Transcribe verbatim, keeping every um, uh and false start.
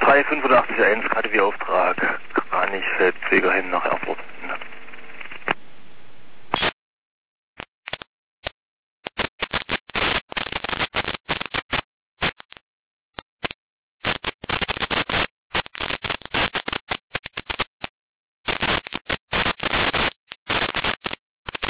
drei fünf acht eins, K D W-Auftrag, Kranichfeld, Pflegerheim nach Erfurt.